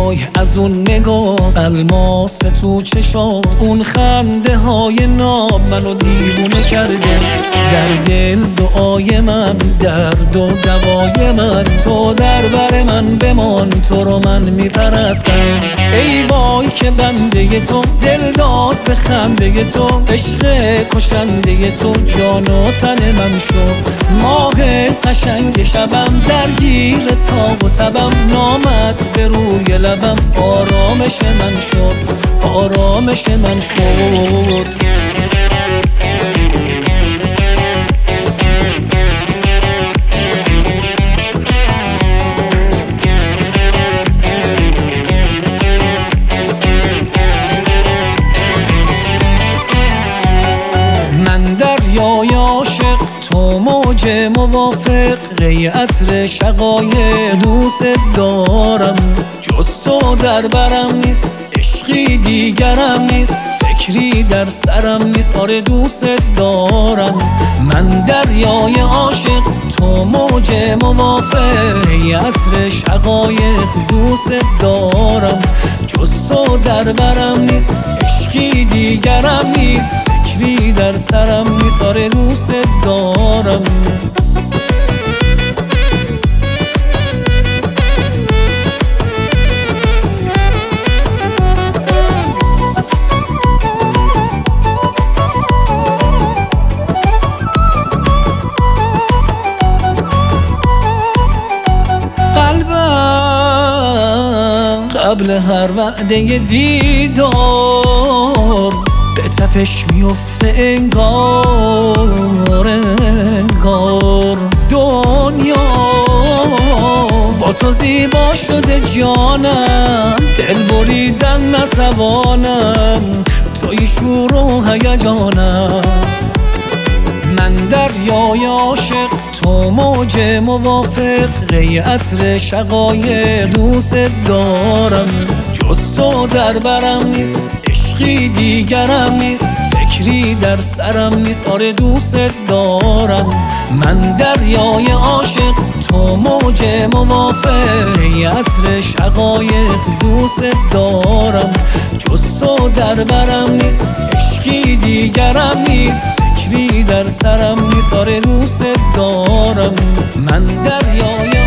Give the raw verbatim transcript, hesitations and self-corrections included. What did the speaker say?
وای از اون نگاه، الماس تو چشات، اون خنده های ناب منو دیوونه کرده. در دل دعای من، درد و دوای من، تو در بر من بمان، تو رو من میپرستم. ای وای که بنده تو، دل داد به خنده تو، عشق کشنده تو جان و تن من شد. ماه قشنگ شبم درگیر تاب و تبم، نامت به روی لبم آرامش من شد، آرامش من شد. دریای عاشق، تو موج موافق، قی عطر شقایق، دوست دارم. جز تو در برم نیست، عشقی دیگرم نیست، فکری در سرم نیست، آره دوست دارم. من دریای عاشق، تو موج موافق، قی عطر شقایق، دوست دارم. جز تو در برم نیست، عشقی دیگرم نیست، فکری در سرم نیست، آره دوست دارم. قلبم قبل هر وعده دیدار به تپش میفته انگار، انگار دنیا با تو زیبا شده جانم، دل بریدن نتوانم، توی شور و هیجانم. من دریای عاشق، تو موج موافق، قی عطر شقایق، دوست دارم. جز تو در برم نیست، عشقی دیگرم نیست، فکری در سرم نیست، آره دوست دارم. من دریای عاشق، تو موج موافق، قی عطر شقایق، دوست دارم. جز تو در برم نیست، عشقی دیگرم نیست، فکری در سرم نیست، آره دوست دارم. من دریای